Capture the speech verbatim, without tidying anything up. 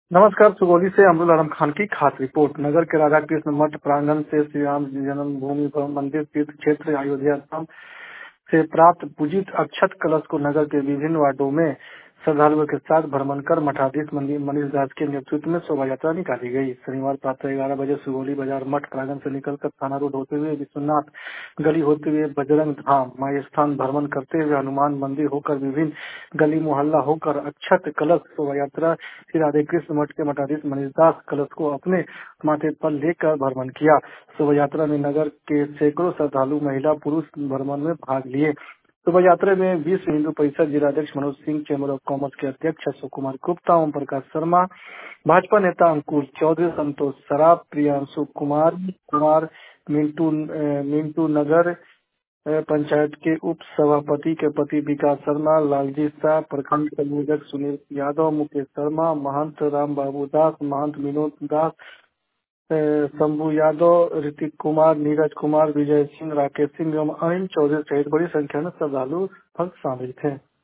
नमस्कार। सुगौली से अमरुल आलम खान की खास रिपोर्ट। नगर के राधा कृष्ण मठ प्रांगण से श्री राम जन्मभूमि मंदिर तीर्थ क्षेत्र अयोध्या धाम से प्राप्त पूजित अक्षत कलश को नगर के विभिन्न वार्डों में श्रद्धालुओं के साथ भ्रमण कर मठाधीश मनीष दास के नेतृत्व में शोभा यात्रा निकाली गई। शनिवार प्रातः ग्यारह बजे सुगौली बाजार मठ प्रांगण से निकलकर थाना रोड होते हुए विश्वनाथ गली होते हुए बजरंग धाम माई स्थान भ्रमण करते हुए हनुमान मंदिर होकर विभिन्न गली मोहल्ला होकर अक्षत कलश शोभा यात्रा श्री राधे कृष्ण मठ के मठाधीश मनीष दास कलश को अपने माथे पर लेकर भ्रमण किया। शोभा यात्रा में नगर के सैकड़ों श्रद्धालु महिला पुरुष भ्रमण में भाग लिए। शोभा यात्रा में विश्व हिंदू परिषद जिलाध्यक्ष Manoj Singh, chamber of commerce के अध्यक्ष अशोक कुमार गुप्ता, ओम प्रकाश शर्मा, भाजपा नेता अंकुर चौधरी, संतोष सराफ, प्रियांशु कुमार कुमार मिंटू मिंटू नगर पंचायत के उप सभापति के पति विकास शर्मा, लालजी शाह, प्रखंड संयोजक सुनील यादव, मुकेश शर्मा, महंत राम बाबू दास, महंत विनोद दास, शंभू यादव, ऋतिक कुमार, नीरज कुमार, विजय सिंह, राकेश सिंह एवं अनिल चौधरी सहित बड़ी संख्या में श्रद्धालु भक्त शामिल थे।